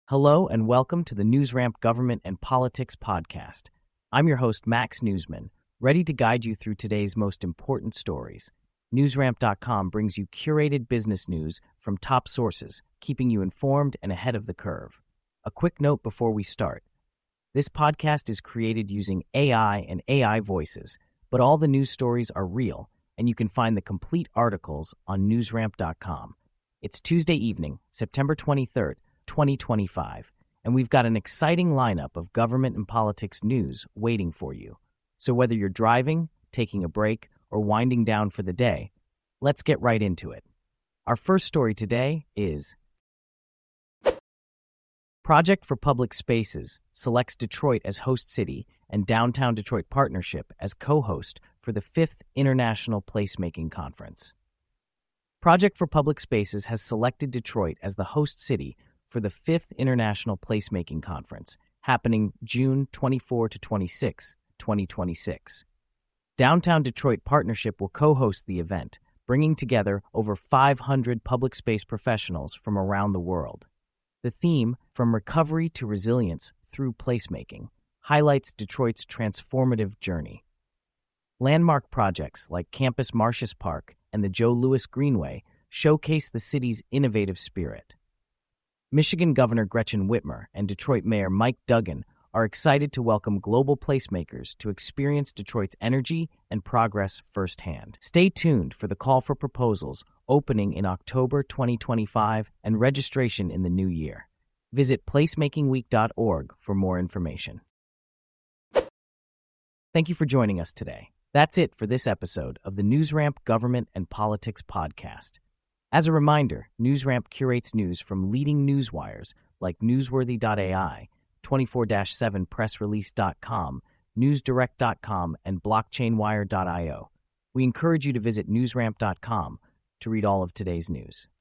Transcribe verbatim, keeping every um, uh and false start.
Hello and welcome to the NewsRamp Government and Politics podcast. I'm your host, Max Newsman, ready to guide you through today's most important stories. NewsRamp dot com brings you curated business news from top sources, keeping you informed and ahead of the curve. A quick note before we start. This podcast is created using A I and A I voices, but all the news stories are real, and you can find the complete articles on NewsRamp dot com. It's Tuesday evening, September twenty-third, twenty twenty-five, and we've got an exciting lineup of government and politics news waiting for you. So whether you're driving, taking a break, or winding down for the day, let's get right into it. Our first story today is Project for Public Spaces selects Detroit as host city and Downtown Detroit Partnership as co-host for the fifth International Placemaking Conference. Project for Public Spaces has selected Detroit as the host city for the fifth International Placemaking Conference, happening June twenty-fourth to twenty-sixth, twenty twenty-six. Downtown Detroit Partnership will co-host the event, bringing together over five hundred public space professionals from around the world. The theme, From Recovery to Resilience Through Placemaking, highlights Detroit's transformative journey. Landmark projects like Campus Martius Park and the Joe Louis Greenway showcase the city's innovative spirit. Michigan Governor Gretchen Whitmer and Detroit Mayor Mike Duggan are excited to welcome global placemakers to experience Detroit's energy and progress firsthand. Stay tuned for the call for proposals opening in October twenty twenty-five and registration in the new year. Visit placemaking week dot org for more information. Thank you for joining us today. That's it for this episode of the NewsRamp Government and Politics podcast. As a reminder, NewsRamp curates news from leading newswires like newsworthy dot A I, twenty-four seven press release dot com, news direct dot com, and blockchain wire dot io. We encourage you to visit newsramp dot com to read all of today's news.